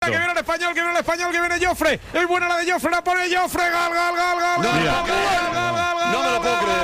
que viene el español, que viene Joffre. Es buena la de Joffre, la pone Joffre. Gol. No me lo puedo creer.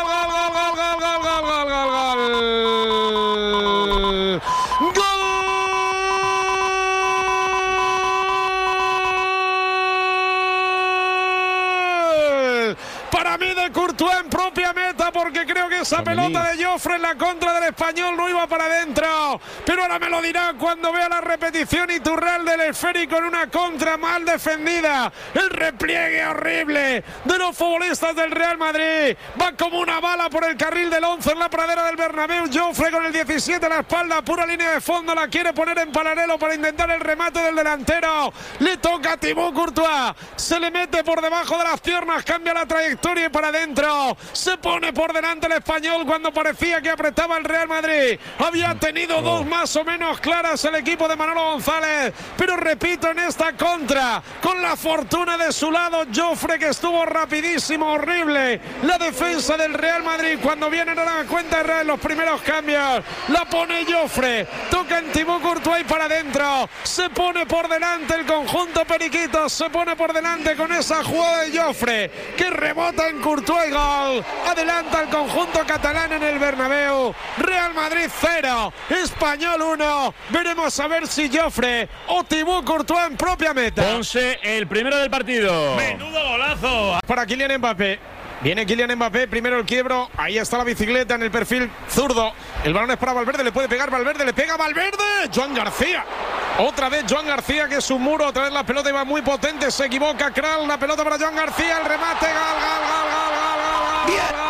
Para mí de Courtois en propia meta, porque creo que esa pelota de Joffre en la contra del español no iba para adentro. Pero ahora me lo dirá cuando vea la repetición Iturralde del esférico en una contra mal defendida. El repliegue horrible de los futbolistas del Real Madrid. Va como una bala por el carril del 11 en la pradera del Bernabéu. Joffre con el 17 a la espalda, pura línea de fondo, la quiere poner en paralelo para intentar el remate del delantero. Le toca a Thibaut Courtois. Se le mete por debajo de las piernas, cambia la trayectoria y para adentro. Se pone por delante el español cuando parecía que apretaba el Real Madrid. Había tenido dos más o menos claras el equipo de Manolo González, pero repito, en esta contra, con la fortuna de su lado, Joffre, que estuvo rapidísimo, horrible. La defensa del Real Madrid cuando vienen a la cuenta de los primeros cambios. La pone Joffre, toca en Thibaut Courtois y para adentro. Se pone por delante el conjunto periquito, se pone por delante con esa jugada de Joffre, que rebota en Courtois y gol. Adelanta el conjunto catalán en el Bernabéu. Real Madrid 0, Español 1. Veremos a ver si Joffre o Thibaut Courtois en propia meta. Ponce, el primero del partido. Menudo golazo. Para Kylian Mbappé. Viene Kylian Mbappé, primero el quiebro. Ahí está la bicicleta en el perfil zurdo. El balón es para Valverde, le puede pegar Valverde, le pega Valverde. Joan García. Otra vez Joan García, que es un muro. Otra vez la pelota iba muy potente, se equivoca Kral. La pelota para Joan García, el remate. Gol. Bien.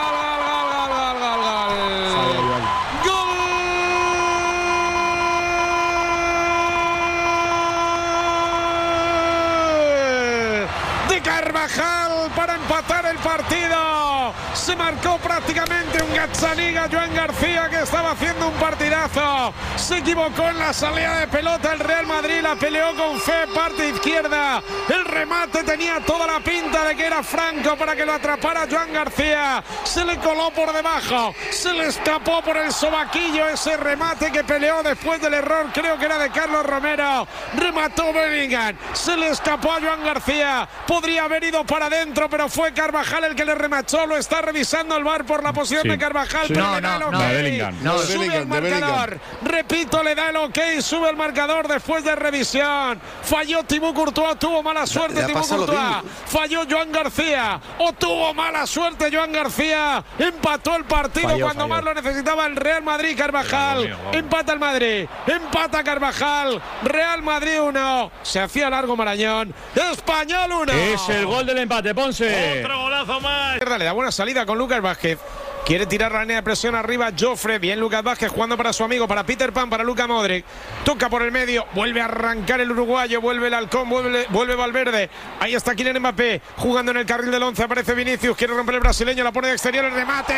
Carvajal para empatar el partido. Se marcó prácticamente un Gazzaniga. Joan García, que estaba haciendo un partidazo, se equivocó en la salida de pelota. El Real Madrid la peleó con fe, parte izquierda. El remate tenía toda la pinta de que era franco para que lo atrapara Joan García. Se le coló por debajo, se le escapó por el sobaquillo ese remate que peleó después del error, creo que era de Carlos Romero. Remató Bellingham, se le escapó a Joan García. Podría haber ido para adentro, pero fue Carvajal el que le remató. Lo está revisando el VAR por la posición de Carvajal. Sí. Pero le da el ok. Sube el marcador. Repito, le da el ok. Sube el marcador después de revisión. Falló Thibaut Courtois. Tuvo mala suerte Thibaut Courtois. Falló Joan García. O tuvo mala suerte Joan García. Empató el partido cuando más lo necesitaba el Real Madrid. Carvajal. Empata el Madrid. Empata Carvajal. Real Madrid 1. Se hacía largo Marañón. Español 1. Es el gol del empate, Ponce. Otro golazo más. Le da buena salida con Lucas Vázquez. Quiere tirar la línea de presión arriba Joffre. Bien Lucas Vázquez jugando para su amigo, para Peter Pan, para Luka Modric. Toca por el medio. Vuelve a arrancar el uruguayo. Vuelve el halcón. Vuelve Valverde. Ahí está Kylian Mbappé jugando en el carril del 11. Aparece Vinicius. Quiere romper el brasileño. La pone de exterior. El remate.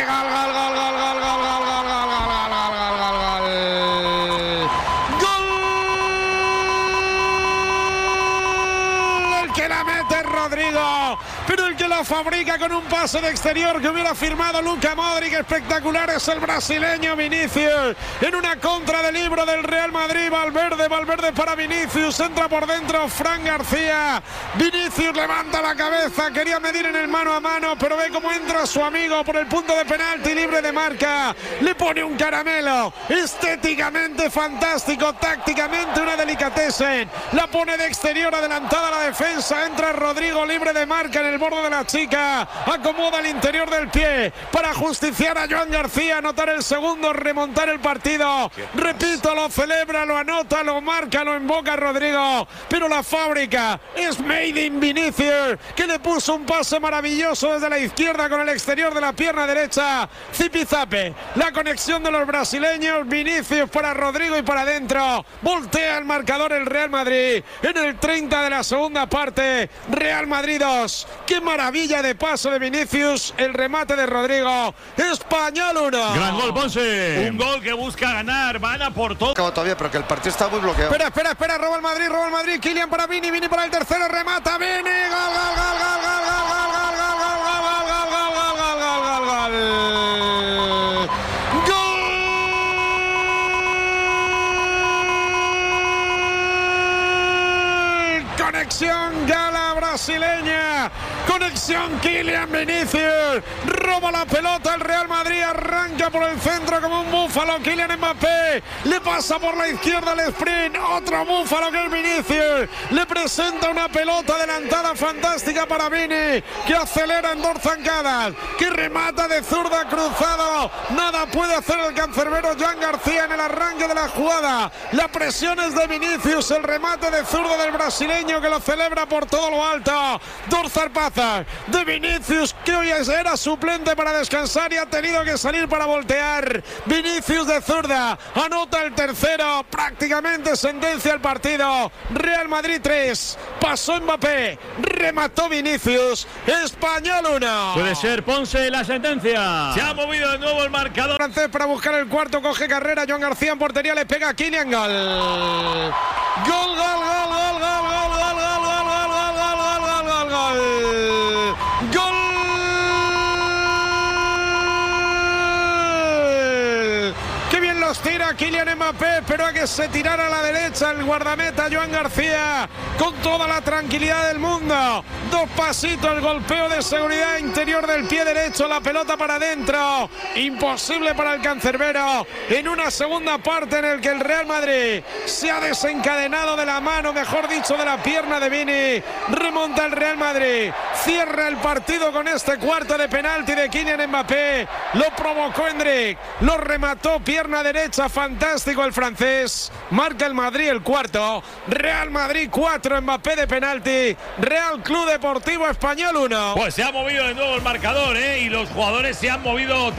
Que la mete Rodrigo, pero el que la fabrica con un pase de exterior que hubiera firmado Luka Modric, espectacular, es el brasileño Vinicius, en una contra de libro del Real Madrid. Valverde para Vinicius, entra por dentro Fran García. Vinicius levanta la cabeza, quería medir en el mano a mano, pero ve cómo entra su amigo por el punto de penalti, libre de marca, le pone un caramelo, estéticamente fantástico, tácticamente una delicatessen, la pone de exterior, adelantada la defensa, entra Rodrigo libre de marca en el borde de la chica, acomoda el interior del pie para justiciar a Joan García, anotar el segundo, remontar el partido. Repito, lo celebra, lo anota, lo marca, lo invoca Rodrigo, pero la fábrica es made in Vinicius, que le puso un pase maravilloso desde la izquierda con el exterior de la pierna derecha. Zipizape, la conexión de los brasileños, Vinicius para Rodrigo y para adentro. Voltea el marcador el Real Madrid en el 30 de la segunda parte. Real Madrid 2. Qué maravilla de paso de Vinicius, el remate de Rodrigo. Español 1. Gran gol, Ponce. Un gol que busca ganar, van a por todo. Todavía, pero que el partido está muy bloqueado. Espera, roba el Madrid, Kylian para Vini para el tercero, remata Vini, gol. Conexión gala brasileña. Conexión Kylian Vinicius. Roba la pelota el Real Madrid. Arranca por el centro como un búfalo. Kylian Mbappé. Le pasa por la izquierda el sprint. Otro búfalo que es Vinicius. Le presenta una pelota adelantada fantástica para Vini, que acelera en dos zancadas, que remata de zurda cruzado. Nada puede hacer el cancerbero Joan García en el arranque de la jugada. La presión es de Vinicius. El remate de zurdo del brasileño, que lo celebra por todo lo alto. Dos zarpazas de Vinicius, que hoy era suplente para descansar y ha tenido que salir para voltear. Vinicius de zurda anota el tercero. Prácticamente sentencia el partido. Real Madrid 3. Pasó Mbappé. Remató Vinicius. Español 1. Puede ser Ponce la sentencia. Se ha movido de nuevo el marcador Francés para buscar el cuarto. Coge carrera. Joan García en portería. Le pega a Kylian. Gol. Gol, gol, gol, gol, gol, gol, gol, gol, gol, gol, gol, gol, gol, gol. Gol. Qué bien los tira Kylian Mbappé, pero a que se tirara a la derecha el guardameta Joan García con toda la tranquilidad del mundo. Dos pasitos, el golpeo de seguridad interior del pie derecho, la pelota para adentro. Imposible para el cancerbero en una segunda parte en el que el Real Madrid se ha desencadenado de la mano, mejor dicho, de la pierna de Vini. Remonta el Real Madrid, cierra el partido con este cuarto de penalti de Kylian Mbappé. Lo provocó Endrick, lo remató, pierna derecha, fantástico el francés. Marca el Madrid el cuarto. Real Madrid 4, Mbappé de penalti. Real Club Deportivo Español 1. Pues se ha movido de nuevo el marcador, y los jugadores se han movido